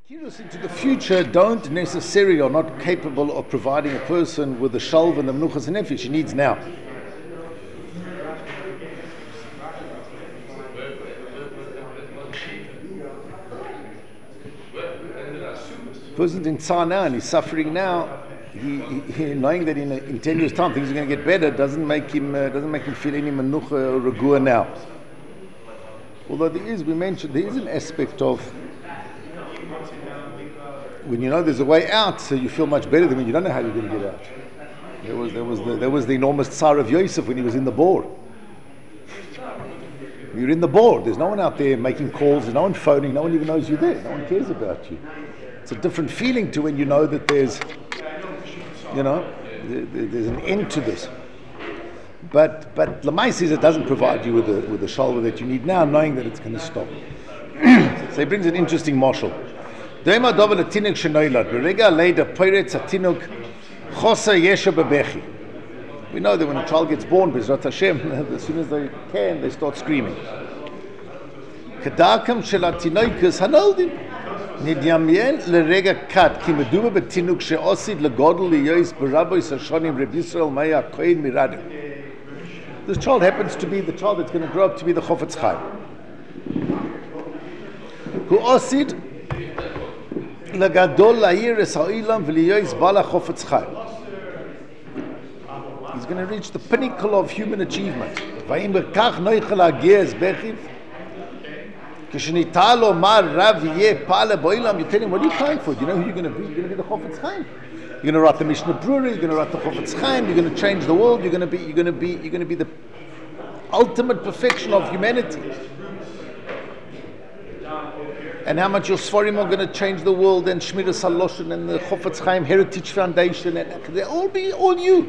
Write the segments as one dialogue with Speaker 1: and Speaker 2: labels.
Speaker 1: Kirus into the future don't necessarily are not capable of providing a person with the shalv and the menuchas and nefesh he needs now. Person's in tzar now and he's suffering now. He knowing that in 10 years' time things are going to get better doesn't make him feel any menucha or regua now. Although we mentioned there is an aspect of when you know there's a way out, so you feel much better than when you don't know how you're going to get out. There was the enormous tsar of Yosef when he was in the board. You're in the board. There's no one out there making calls. There's no one phoning. No one even knows you're there. No one cares about you. It's a different feeling to when you know that there's an end to this. But Lamai says it doesn't provide you with the shalva that you need now, knowing that it's going to stop. So he brings an interesting marshal. We know that when a child gets born, Bezrat Hashem, as soon as they can, they start screaming. Nidyamen l'rega kat ki meduba betinuk she'osid legodol liyois b'rabois hashonim Reb Yisrael Meir Kohen Miradim. This child happens to be the child that's going to grow up to be the Chofetz Chaim. Who osid legadol la'ir es ha'ilam v'liyois bala Chofetz Chaim. He's going to reach the pinnacle of human achievement. Va'im b'kach noichel ha'ge'ez bechiv. You tell him, what are you trying for? Do you know who you're going to be? You're going to be the Chofetz Chaim. You're going to write the Mishnah Brura. You're going to write the Chofetz Chaim. You're going to change the world. You're going to be the ultimate perfection of humanity. And how much your Sforim are going to change the world, and Shmiras Haloshen and the Chofetz Chaim Heritage Foundation, and they'll all be all you.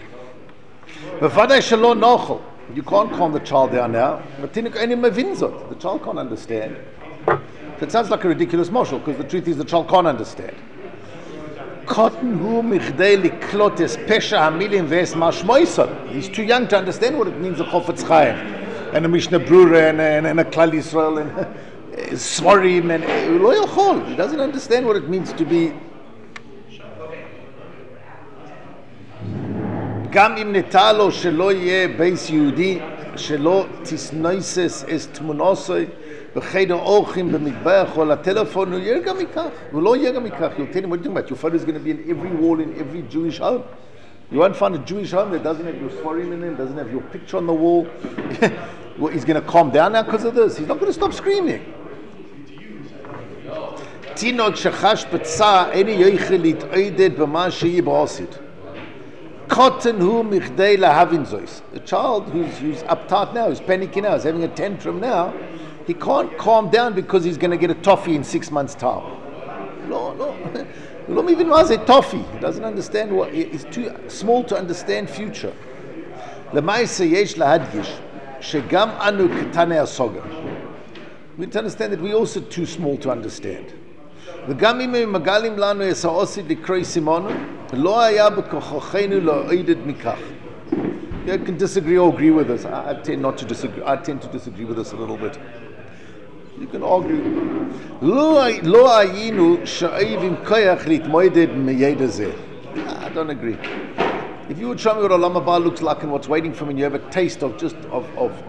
Speaker 1: You can't calm the child down now. The child can't understand. So it sounds like a ridiculous marshal, because the truth is the child can't understand. He's too young to understand what it means, a Chofetz Chaim, and a Mishnah Brura, and a Klal Yisrael, and Svarim, and Lo Yochol. He doesn't understand what it means to be. גם אם נטע לו שלא יהיה בייס יהודי, שלא תסנויסס אס תמונוסוי בחדר אורחים במטבח או לטלפון, הוא יהיה גם מכך. הוא לא יהיה גם מכך. You'll tell him, what are you talking about? Your photo is going to be in every wall in every Jewish home. You won't find a Jewish home that doesn't have your Sforim in it, doesn't have your picture on the wall. Well, he's going to calm down now because of this. He's not going to stop screaming. תינוק שחש פצע, איני יוכל להתעודד במה שיהיה בעושית. A child who's uptight now, who's panicking now, who's having a tantrum now, he can't calm down because he's going to get a toffee in 6 months' time. No. Even was a toffee. He doesn't understand what. He's too small to understand future. We need to understand that we're also too small to understand. You can disagree or agree with us. I tend not to disagree. I tend to disagree with us a little bit. You can argue. I don't agree. If you would show me what Olam Haba looks like and what's waiting for me, and you have a taste of just of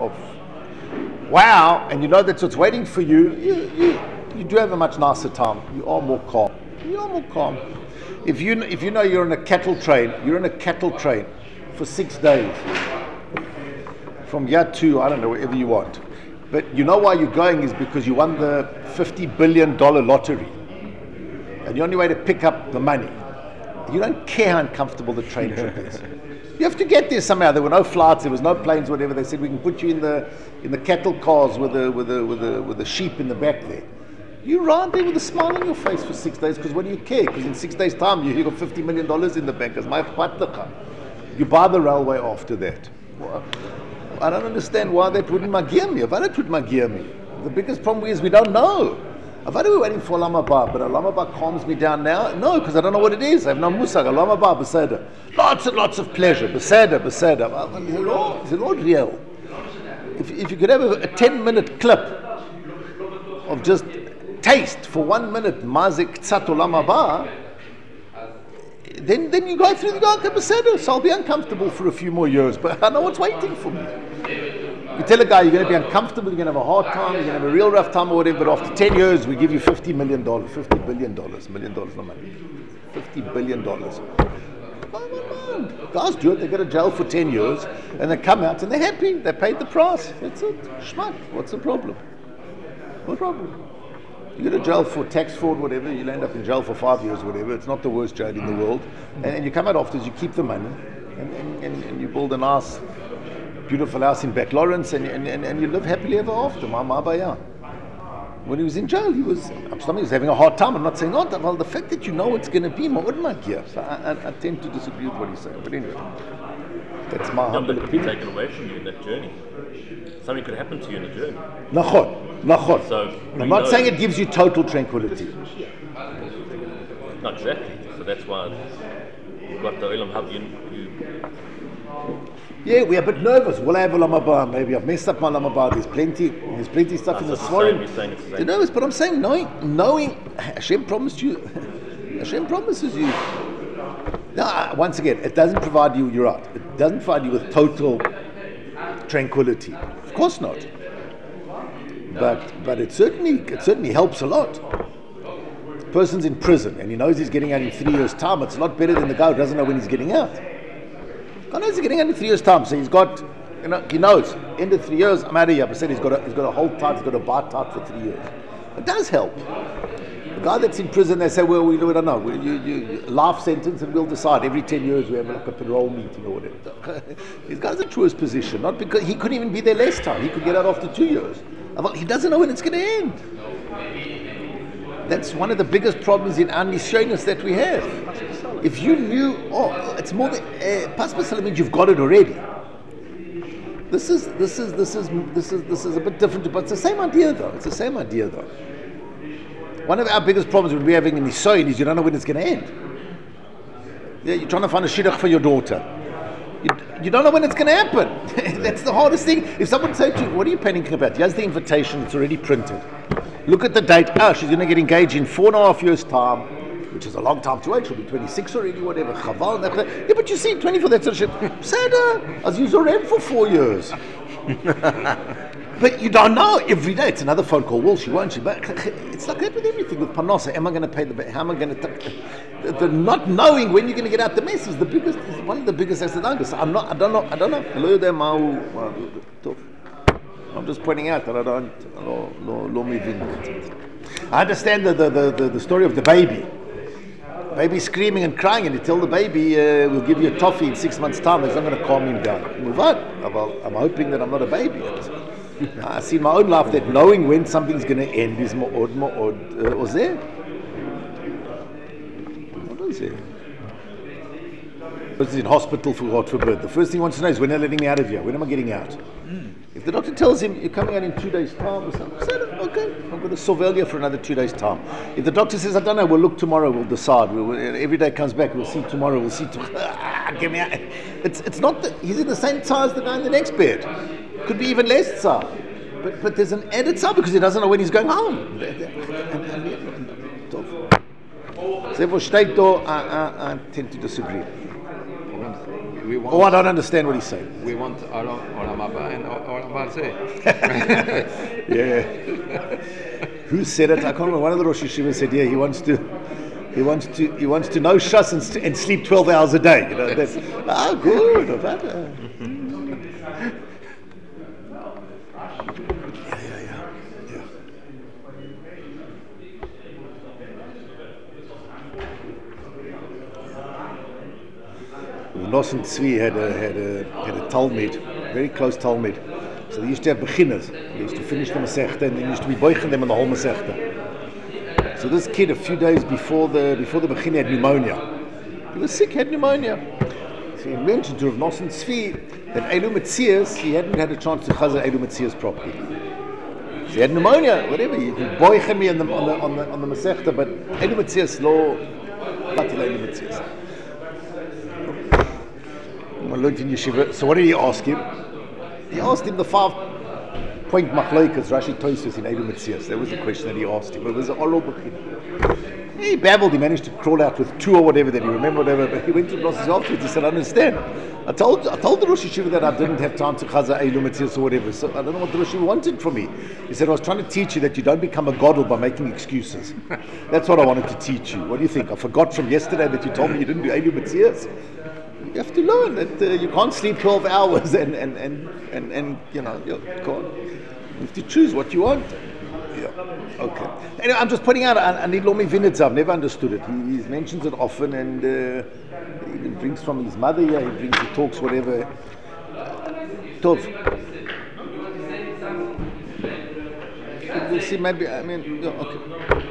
Speaker 1: wow, and you know that's what's waiting for you, you do have a much nicer time. You are more calm. If you know you're in a cattle train for 6 days from Yad to, I don't know, wherever you want. But you know why you're going is because you won the $50 billion lottery. And the only way to pick up the money, you don't care how uncomfortable the train trip is. You have to get there somehow. There were no flights, there was no planes, whatever. They said we can put you in the cattle cars with the sheep in the back there. You ride there with a smile on your face for 6 days, because what do you care? Because in 6 days' time you got $50 million in the bank. You buy the railway after that. Well, I don't understand why that wouldn't magir me. If I don't magir me, the biggest problem is we don't know. We're waiting for Olam Haba, but Olam Haba calms me down now? No, because I don't know what it is. I have no musag. Olam Haba, beseder. Lots and lots of pleasure. Beseder. Is it not real? If you could have a 10-minute clip of just taste for 1 minute mazik tzat olam haba, then you go through the okay, beseder, so I'll be uncomfortable for a few more years, but I know what's waiting for me. You tell a guy you're going to be uncomfortable, you're going to have a hard time, you're going to have a real rough time or whatever, but after 10 years we give you $50 million, $50 billion, million dollars no money, $50 billion. Come on. Guys do it, they go to jail for 10 years and they come out and they're happy, they paid the price. That's it. Schmuck. What's the problem? What problem? You go to jail for tax fraud, whatever, you'll end up in jail for 5 years, whatever. It's not the worst jail in the world. And you come out afterwards, you keep the money and you build a nice, beautiful house in Beck Lawrence and you live happily ever after. When he was in jail, he was having a hard time. I'm not saying, oh, well, the fact that you know it's going to be ma'ud. So I tend to disagree with what he's saying. But anyway, that's my humble opinion.
Speaker 2: It could be taken away from you in that journey. Something could happen to you in the journey.
Speaker 1: Nachon.
Speaker 2: So
Speaker 1: I'm not saying it gives you total tranquility.
Speaker 2: Not exactly. So that's why you've got the Olam Haba.
Speaker 1: Yeah, we're a bit nervous. Will I have Olam Haba? Maybe I've messed up my Olam Haba. There's plenty of stuff in the Svarim. You're nervous, but I'm saying knowing Hashem promised you. Hashem promises you. Now, once again, it doesn't provide you. You're right. It doesn't provide you with total tranquility. Of course not. But it certainly helps a lot. The person's in prison and he knows he's getting out in 3 years' time. It's a lot better than the guy who doesn't know when he's getting out. The guy knows he's getting out in 3 years' time, so he's got, he knows, end of 3 years, I'm out of here. But said he's got to hold tight, he's got to buy tight for 3 years. It does help. The guy that's in prison, they say, well, we don't know. You life sentence and we'll decide. Every 10 years we have like a parole meeting or whatever. This guy's in the truest position, not because he couldn't even be there less time. He could get out after 2 years. He doesn't know when it's going to end. That's one of the biggest problems in our nisyonos that we have. If you knew, it's more than pas b'salam means you've got it already. This is a bit different, but it's the same idea though. One of our biggest problems when we're having a nisoyon is you don't know when it's going to end. Yeah, you're trying to find a shidduch for your daughter. You don't know when it's going to happen. That's the hardest thing. If someone says to you, what are you panicking about? Here's the invitation, it's already printed. Look at the date. She's going to get engaged in 4.5 years' time, which is a long time to wait. She'll be 26 already, whatever. Chaval. Yeah, but you see, 24, that's a shit. Sada, as you already for 4 years. But you don't know. Every day it's another phone call. Will she, won't she? But it's like that with everything. With Parnasa, am I going to pay the bill? How am I going to... The not knowing when you're going to get out the mess is one of the biggest asadangas. I don't know. I'm just pointing out that I don't... I understand the story of the baby. Baby screaming and crying, and you tell the baby, we'll give you a toffee in 6 months' time. It's not going to calm him down. Move on. I'm hoping that I'm not a baby. I see in my own life that knowing when something's going to end is more ozeh. What is it? Person's in hospital for God forbid. The first thing he wants to know is when they're letting me out of here. When am I getting out? If the doctor tells him you're coming out in 2 days' time or something, say, okay, I'm going to surveil you for another 2 days' time. If the doctor says, I don't know, we'll look tomorrow, we'll decide. Every day comes back, we'll see tomorrow, get me out. It's not that he's in the same tzar as the guy in the next bed. Could be even less tzar. But there's an added tzar because he doesn't know when he's going home. I tend to disagree. I don't understand what he's saying.
Speaker 3: We want Olam Haba and Olam Hazeh.
Speaker 1: Yeah. Who said it? I can't remember. One of the Rosh Yeshivas said, yeah, he wants to know Shas and sleep 12 hours a day. You know, that's good. Yeah. Nosson Tzvi had a Talmud, very close Talmud. So they used to have beginners. They used to finish the Masechta and they used to be boiching them on the whole Masechta. So this kid, a few days before the begin, had pneumonia. He was sick, had pneumonia. So he mentioned to Rav Nosson Tzvi that Eilu Metzias, he hadn't had a chance to chazar Eilu Metzias properly. So he had pneumonia, whatever. You can boichen me on the Masechta, but Eilu Metzias lo batil Eilu Metzias. I learned in yeshiva. So what did he ask him? He asked him the point Machloikas, Rashi Toisus in Eilu Metzias. That was the question that he asked him. It was an oral Bechina. He babbled, he managed to crawl out with 2 or whatever, that he remembered whatever, but he went to the Rosh afterwards, he said, I understand. I told the Rosh Yeshiva that I didn't have time to Chaza Eilu Metzias or whatever, so I don't know what the Rosh Yeshiva wanted from me. He said, I was trying to teach you that you don't become a godel by making excuses. That's what I wanted to teach you. What do you think? I forgot from yesterday that you told me you didn't do Eilu Metzias. You have to learn that you can't sleep 12 hours and you know, you can't. You have to choose what you want. Yeah. Okay. Anyway, I'm just pointing out, I need Lomi Vinitz. I've never understood it. He mentions it often, and he even brings from his mother here. He talks whatever. Tov. We'll see. Maybe. I mean, yeah, okay.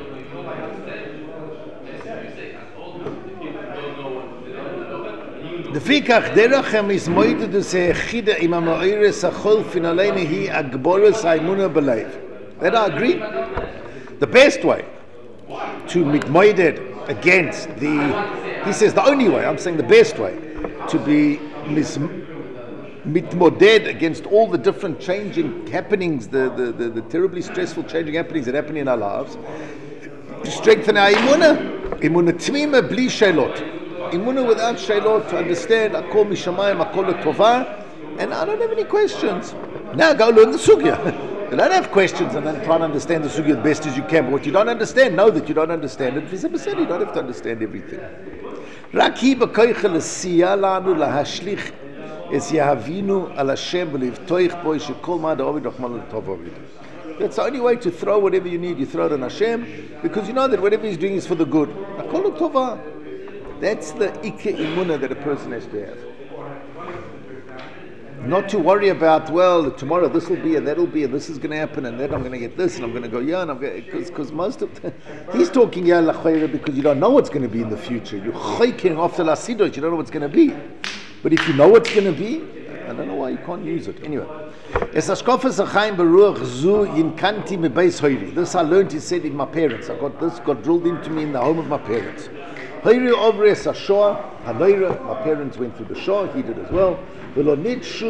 Speaker 1: לפיכך דרך המזמוידות היחידה עם המאירס החולפין עלינו היא הגבורס האמונה בלב. That I agree. The best way to mitmoided against he says the only way, I'm saying the best way, to be mitmoded against all the different changing happenings, the terribly stressful changing happenings that happen in our lives, to strengthen our emunah tmima bli shelot. Emunah without shailot, to understand Akol Mishamayim, Akol Tova, and I don't have any questions. Now go learn the sugya. You don't have questions and then try to understand the sugya as best as you can. But what you don't understand, know that you don't understand it. You don't have to understand everything. רק היא בכוחו לסייע לנו להשליך את יהבינו על השם ולבטוח בו שכל מה דאוביד רחמנא לטוב אוביד. That's the only way to throw whatever you need. You throw it on Hashem because you know that whatever He's doing is for the good. Akol Tova. That's the Ike Imunah that a person has to have. Not to worry about, well, tomorrow this will be, and that will be, and this is going to happen, and then I'm going to get this, and I'm going to go, yeah, and I'm going to, because most of he's talking, yeah, lachayra, because you don't know what's going to be in the future. You're chayking after lasidot, you don't know what's going to be. But if you know what's going to be, I don't know why you can't use it. Anyway. This I learned, he said, in my parents. Got drilled into me in the home of my parents. My parents went through the Shah, he did as well. That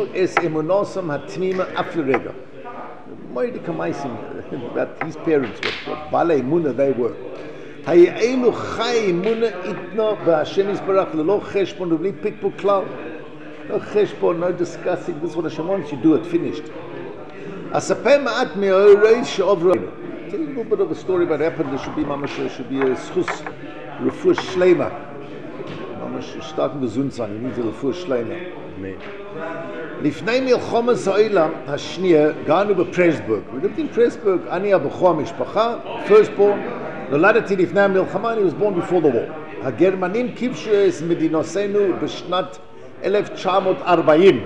Speaker 1: his parents were, Bala Emunah they were. No cheshbon, no discussing, this is what Hashem wants, you do it, finished. Tell you a little bit of a story about what happened. There should be a schus, refuah shleima. Mamash, starting with Zunzan, you need a refuah shleima. Lifnei milchomas ha'olam hashniya, ganu b'Pressburg. We lived in Pressburg, ani ha'bechor mishpacha, firstborn. Noladati lifnei milchama, he was born before the war. Hagermanim kibshu es medinosenu b'shnat 1940.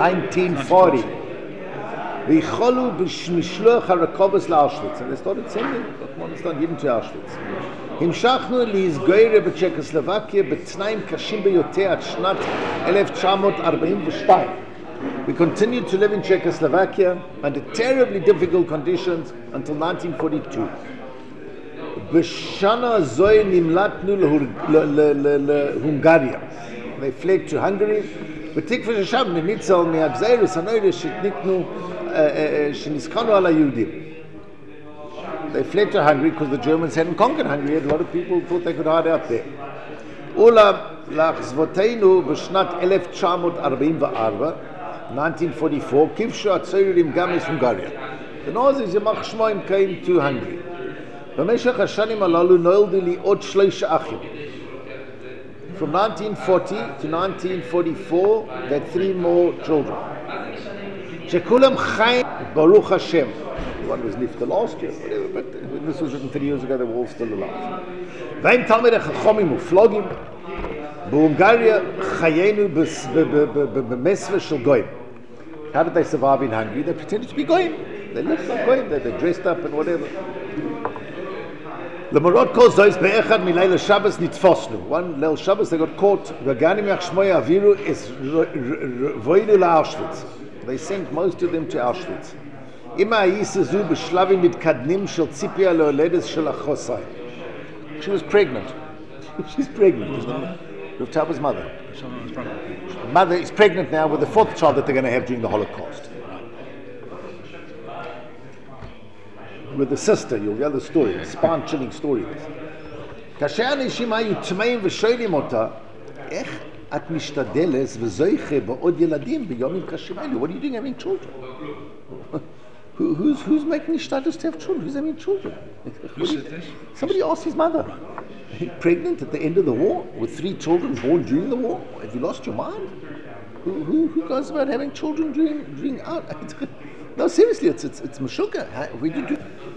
Speaker 1: V'cholu b'shmishloch ha'rakobos la'Auschwitz. And they started sending, even to Auschwitz. המשכנו להסגר בצ'כוסלובקיה בתנאים קשים ביותר עד שנת 1942. We continued to live in Czechoslovakia under terribly difficult conditions until 1942. בשנה זו נמלטנו להונגריה. They fled to Hungary. בתקווה ששם ניצל מהגזירס הנוירס שניסחנו על היהודים. They fled to Hungary because the Germans hadn't conquered Hungary. A lot of people thought they could hide out there. אולם לאכזבתנו בשנת 1944, 1944, כבשו הצעירים גם את הונגריה. The Nazis, יימח שמם, came to Hungary. במשך השנים הללו נולדו לי עוד 3 אחים. From 1940 to 1944, they had 3 more children. שכולם חיים ברוך השם. One was left last year, whatever, but when this was written 3 years ago, they were all still alive. והם תלמידי חכמים ופלוגים, בהונגריה חיינו במסווה של גויים. How did they survive in Hungary? They pretended to be goyim. They lived like goyim. They dressed up and whatever. למרות כל זאת, באחד מליל השבס נתפסנו. One ליל Shabbos they got caught. וגם יח שמוי אווירו voidu לאושוויץ. They sent most of them to Auschwitz. אמא האיסה זו בשלבים מתקדמים של ציפיה להולדת של החוסי. She was pregnant. She's pregnant. Rav Taba's mother. Mother is pregnant now with the 4th child that they're going to have during the Holocaust. with the sister. You'll hear the story, spine-chilling story. כאשר האנשים היו טמאים ושואלים אותה, איך את משתדלת וזוכה בעוד ילדים בימים קשים אלו? What are you doing having children? Who's making status to have children? Who's having children? Somebody asked his mother. Pregnant at the end of the war with 3 children born during the war? Have you lost your mind? Who goes about having children during out? No, seriously, it's meshuggah. Where do you do?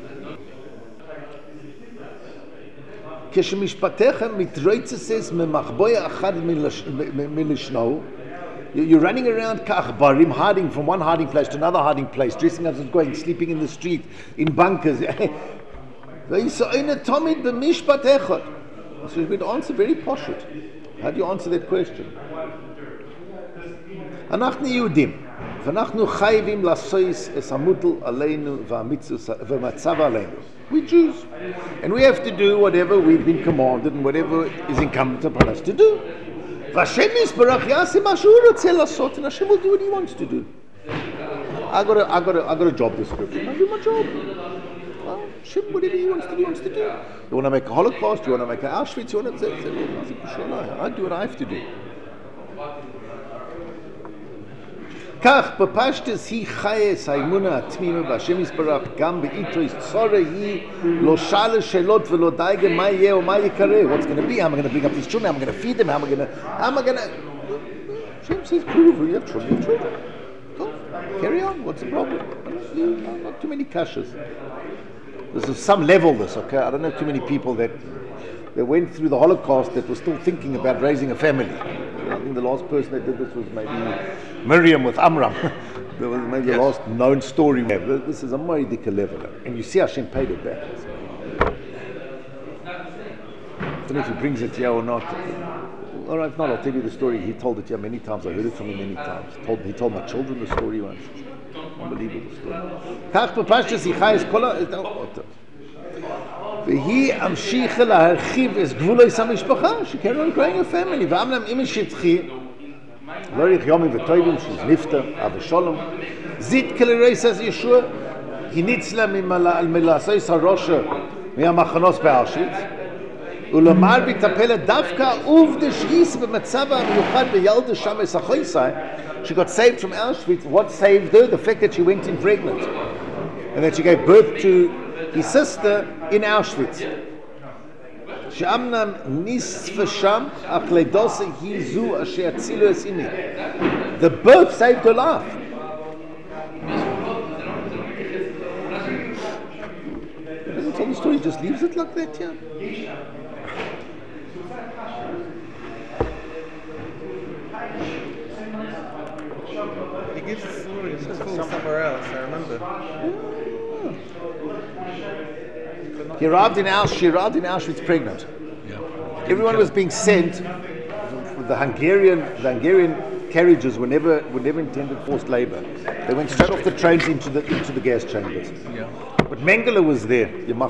Speaker 1: כשמשפטיכם מתרוצצת ממחבוא אחד מלשנו, you're running around ka'achbarim, hiding from one hiding place to another hiding place, dressing up as going, sleeping in the street, in bunkers. ויסעינה תמיד במשפט אחד. So you're going to answer very poshut. How do you answer that question? אנחנו יהודים, ואנחנו חייבים לעשות את המוטל עלינו והמצב עלינו. We're Jews, and we have to do whatever we've been commanded and whatever is incumbent upon us to do. והשם יסברך יעשה מה שהוא רוצה לעשות, and Hashem will do what he wants to do. I got a job description. I do my job. Hashem, whatever he wants to do, he wants to do. You want to make a Holocaust? You want to make an Auschwitz? You want to I do what I have to do. כך בפשטס היא חייס האמונה התמימה בהשם יסברך גם בעיתו צורה היא לא שאלה שאלות ולא דייגה מה יהיה או מה יקרה. What's going to be? How am I going to bring up these children? How am I going to feed them? How am I going to Hashem says, prove you have children. Go, carry on. What's the problem? Not too many kashas. There's some level this, okay? I don't know too many people that went through the Holocaust that were still thinking about raising a family. I think the last person that did this was maybe Miriam with Amram. That was maybe the last known story we have. This is a Moedika level. And you see Hashem paid it back. I don't know if he brings it here or not. All right, if not, I'll tell you the story. He told it here many times. I heard it from him many times. He told my children the story once. Unbelievable story. והיא המשיכה להרחיב את גבולות המשפחה, she carried on growing a family. ואמנם אמא שטחי, לא יריך יומי וטויבים, she's נפטר, אבא שלום, זית כלרייס אז ישוע, היא ניצלה מלעשויס הראשה מהמחנוס באושוויץ, ולומר בטפלת דווקא עובדה שהיא במצב המיוחד בילדה שם הסחויסאי, she got saved from Auschwitz. What saved her? The fact that she went in pregnant, and that she gave birth to his sister in Auschwitz. שאמנם ניספה שם, אך לידוסה היא זו אשר הצילו את אימי. The birth saved her life. He doesn't tell the story, he just leaves it like that, yeah.
Speaker 4: He gives the story in full somewhere else, I remember.
Speaker 1: She arrived in Auschwitz pregnant.
Speaker 3: Yeah.
Speaker 1: Everyone was being sent. The Hungarian carriages were never intended forced labor. They went straight off the trains into the gas chambers.
Speaker 3: Yeah.
Speaker 1: But Mengele was there,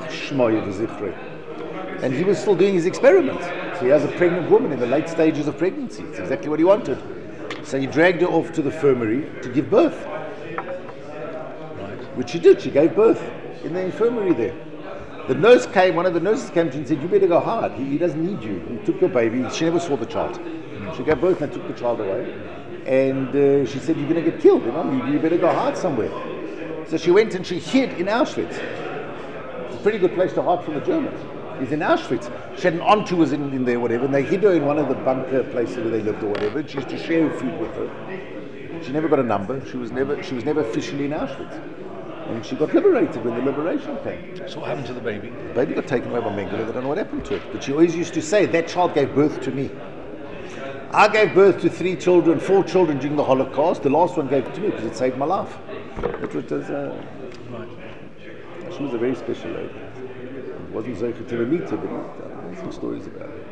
Speaker 1: and he was still doing his experiments. So he has a pregnant woman in the late stages of pregnancy. It's exactly what he wanted. So he dragged her off to the infirmary to give birth.
Speaker 3: Right.
Speaker 1: Which she did. She gave birth in the infirmary there. The nurse came, one of the nurses came to him and said, you better go hard. He doesn't need you. He took your baby. She never saw the child. She gave birth and took the child away. And she said, you're going to get killed. You better go hide somewhere. So she went and she hid in Auschwitz. It's a pretty good place to hide from the Germans. He's in Auschwitz. She had an aunt who was in there, whatever, and they hid her in one of the bunker places where they lived or whatever. And she used to share her food with her. She never got a number. She was never officially in Auschwitz. And she got liberated when the liberation came.
Speaker 3: So what happened to the baby?
Speaker 1: The baby got taken away by Mengele. They don't know what happened to it. But she always used to say, that child gave birth to me. I gave birth to 4 children during the Holocaust. The last one gave to me because it saved my life. It was,
Speaker 3: Right.
Speaker 1: she was a very special lady. It wasn't Zocha to meet her, but there's some stories about it.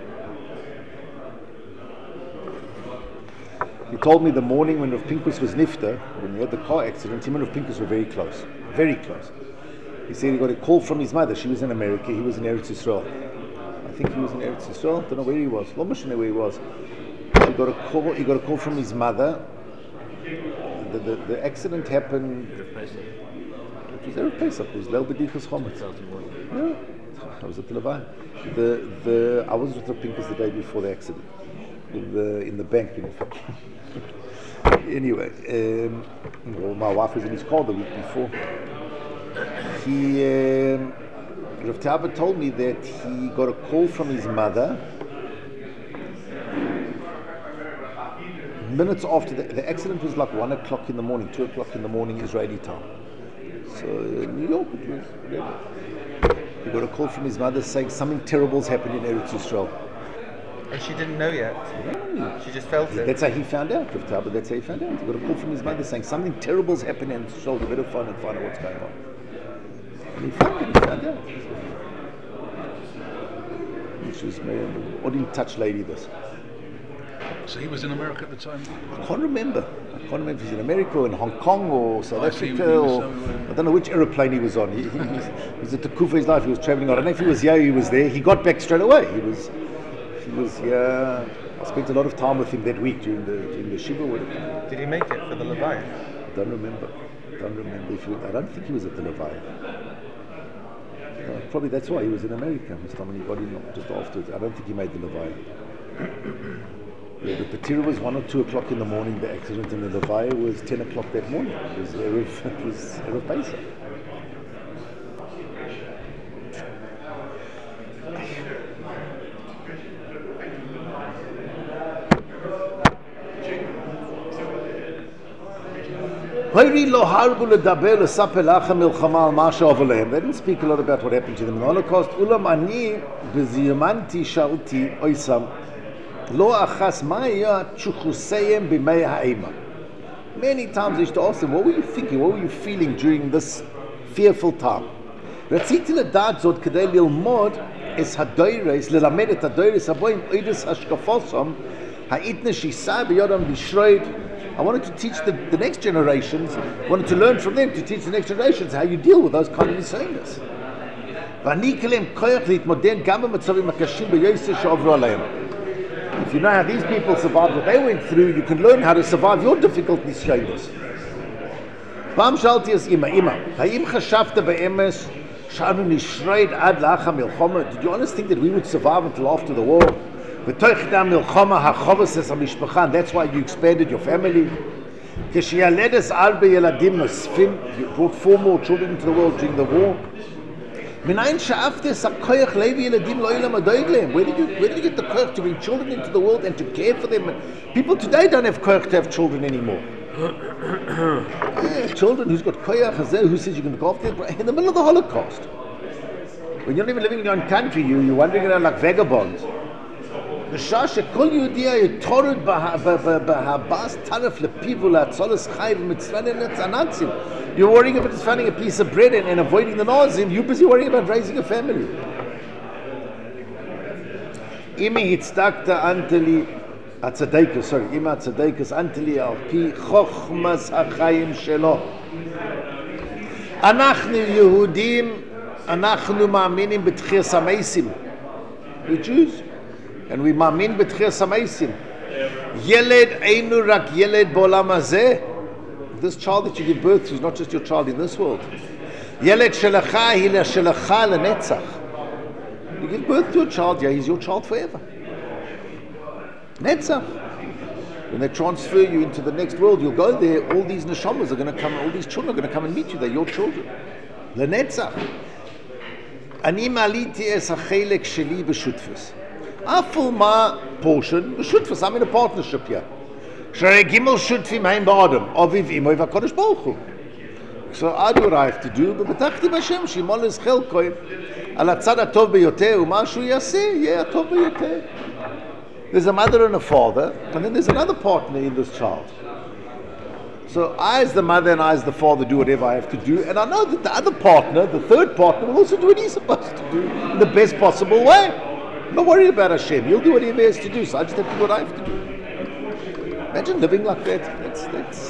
Speaker 1: He told me the morning when Rav Pinkus was nifter, when he had the car accident, him and Rav Pinkus were very close. Very close. He said he got a call from his mother. She was in America. He was in Eretz Yisrael. I think he was in Eretz Yisrael. Don't know where he was. Lo mashane where he was. He got a call from his mother. The accident happened It was Erev Pesach. It was Leil B'dichas Chometz.
Speaker 2: 2001.
Speaker 1: Yeah, I was at the Levaya. I was with the Pincus the day before the accident in the bank. In fact. Anyway, well, my wife was in his car the week before. Rav Tauber told me that he got a call from his mother minutes after the accident. Was like 1 o'clock in the morning, 2 o'clock in the morning Israeli time. So New York, it was whatever. He got a call from his mother saying something terrible's happened in Eretz Yisrael.
Speaker 4: And she didn't know yet.
Speaker 1: Yeah.
Speaker 4: She just felt it.
Speaker 1: That's how he found out, Rav Tauber. That's how he found out. He got a call from his mother saying something terrible's happened in Eretz Yisrael. You better find out what's going on. And he found out. Which was a odd in touch lady, this.
Speaker 3: So he was in America at the time?
Speaker 1: I can't remember if he's in America or in Hong Kong or South Africa
Speaker 3: he was
Speaker 1: or I don't know which aeroplane he was on. He was at the Kufa of his life. He was traveling on. I don't know if he was here. He was there. He got back straight away. He was here. I spent a lot of time with him that week during the Shiva.
Speaker 4: Did he make it for the Levaya?
Speaker 1: Don't remember. I don't think he was at the Levaya. Probably that's why he was in America. This time when he got in just afterwards. I don't think he made the Levaya. Yeah, the Patira was 1 or 2 o'clock in the morning. The accident in the Levaya was 10 o'clock that morning. It was Erev Pesach. They didn't speak a lot about what happened to them in the Holocaust. Many times I used to ask them, what were you thinking, what were you feeling during this fearful time? רציתי לדעת זאת כדי ללמוד את הדוירס, ללמד את הדוירס הבאים עדות השקפוסם, ההתנשיסה בידם בשרוid. I wanted to teach the next generations, wanted to learn from them to teach the next generations how you deal with those kind of insanes. If you know how these people survived what they went through, you can learn how to survive your difficult nisyonos. Did you honestly think that we would survive until after the war? And that's why you expanded your family. You brought 4 more children into the world during the war. Where did you get the koach to bring children into the world and to care for them? People today don't have koach to have children anymore. Children who's got koach, who says you can look after them in the middle of the Holocaust. When you're not even living in your own country, you're wandering around like vagabonds. You're worrying about finding a piece of bread and avoiding the Nazim. You're busy worrying about raising a family. Imi hitztakta anteli atzadeikus, sorry, ima atzadeikus anteli al pi chochmas hachayim shelo. Anachnu Yehudim, anachnu ma'aminim betchias hameisim. We Jews. And we ma'amin betchias hameisim. Yeled einu rak yeled b'olam hazeh. This child that you give birth to is not just your child in this world. Yeled shelecha hi shelecha lenetzach. You give birth to a child, yeah, he's your child forever. Netzach. When they transfer you into the next world, you'll go there, all these neshamas are going to come, all these children are going to come and meet you, they're your children. Lenetzach. Ani maliti es hachelek sheli b'shutfus. Aful ma portion, b'shutfus, I'm in a partnership here. Shrei gimel shutfim haim ba'adam, aviv imoy v'kodesh baruch hu. So I do what I have to do, but b'tachti b'Hashem, shimon es chelkoim, al hatzad hatov b'yoteh, u'ma shu yaseh, yeh hatov b'yoteh. There's a mother and a father, and then there's another partner in this child. So I as the mother and I as the father do whatever I have to do, and I know that the other partner, the third partner, will also do what he's supposed to do in the best possible way. I'm not worried about Hashem. He'll do whatever he has to do, so I just have to do what I have to do. Imagine living like that. That's.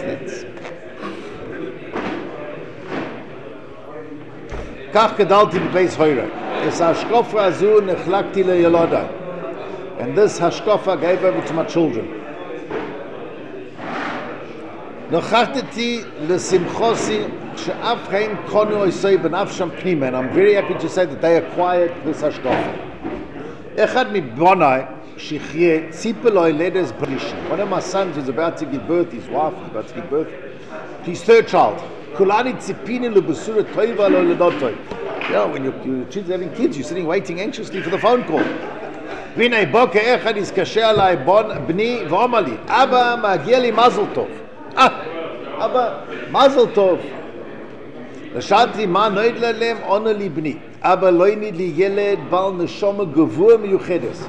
Speaker 1: Kach gedalti b'beis hoyrei. Es hashkofa azu nechlakti le'yelodai. And this hashkofa gave over to my children. Nochachteti lesimchosi שאף הם קונו עושי בנפשם פנימה, and I'm very happy to say that they acquired this השקפה. אחד מבוני שיחיה ציפה לו ילדס ברישי. One of my sons was about to give birth, his wife was about to give birth to his third child. כולני ציפיני לבשורה טובה לו לדותוי. When your kids are having kids, you're sitting waiting anxiously for the phone call. והנה בוקר אחד התקשר אליי בני ואומר לי, אבא מגיע לי מזל טוב. אבא, מזל טוב. שאלתי מה נועד להם, עונה לי בני. אבא לא יניד לי ילד בעל נשמה גבוה מיוחדת.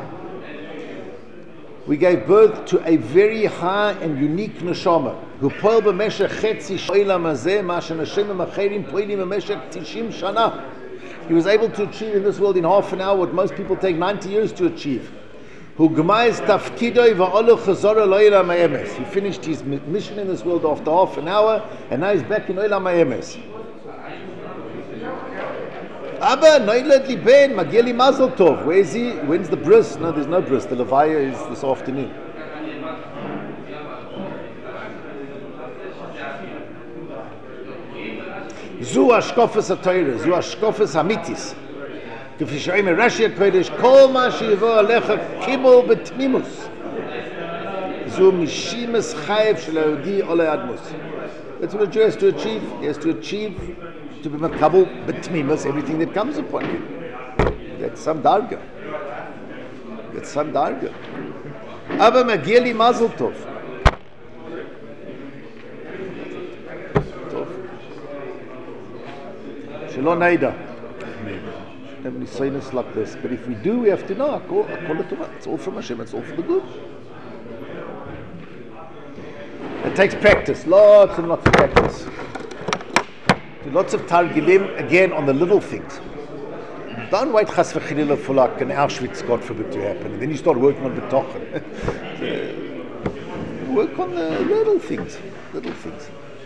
Speaker 1: We gave birth to a very high and unique neshama who פועל במשך חצי העולם הזה מה שנשמים אחרים פועלים במשך 90 שנה. He was able to achieve in this world in half an hour what most people take 90 years to achieve. He finished his mission in this world after half an hour, and now he's back in Olam HaEmes. Abba, noilad li ben, magia li mazel tov. Where is he? When's the bris? No, there's no bris. The levaya is this afternoon. Zu hashkofes ha-Torah, zu hashkofes hamitis. כפי שאומר רש"י הקודש, כל מה שיבוא עליך קיבול בתמימוס. זו משימס חייב של היהודי עולה אדמוס. That's what a Jew has to achieve. He has to achieve to be makabel betmimus everything that comes upon you. That's some darga. That's some darga. Aber מגיע לי מזל טוב. שלא נדע. Have any sinus like this, but if we do, we have to know. I call it to it's all from Hashem. It's all for the good. It takes practice, lots and lots of practice. Do lots of targilim again on the little things. Don't wait chas v'chilila for like an Auschwitz, God forbid, to happen, and then you start working on betochen. Work on the little things, little things.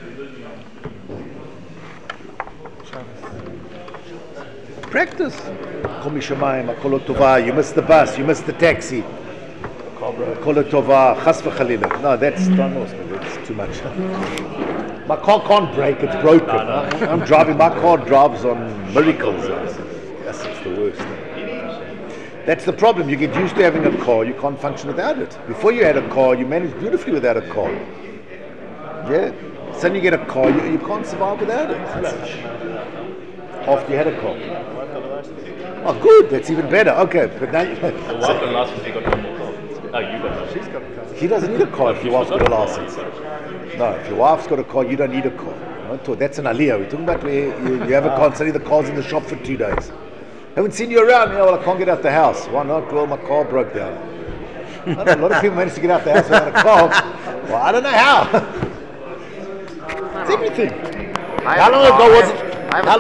Speaker 1: Practice. You missed the bus, you missed the taxi. Kol tova, chas v'chalila. No, that's too much. My car can't break, it's broken. I'm driving, my car drives on miracles. Yes, it's the worst. That's the problem. You get used to having a car, you can't function without it. Before you had a car, you managed beautifully without a car. Yeah. Suddenly you get a car, you can't survive without it. After you had a car. Oh, good. That's even better. Okay, but now
Speaker 2: The wife got license, you got no more car. Oh, you got license. She's got a car.
Speaker 1: he doesn't need a car if your wife's got a license. No, if your wife's got a car, you don't need a car. That's an aliyah. We're talking about where you have a car and suddenly the car's in the shop for 2 days. Haven't seen you around. Well, I can't get out the house. Why not? Well, my car broke down. I don't know, a lot of people manage to get out the house without a car. Well, I don't know how. It's everything. How long ago was it?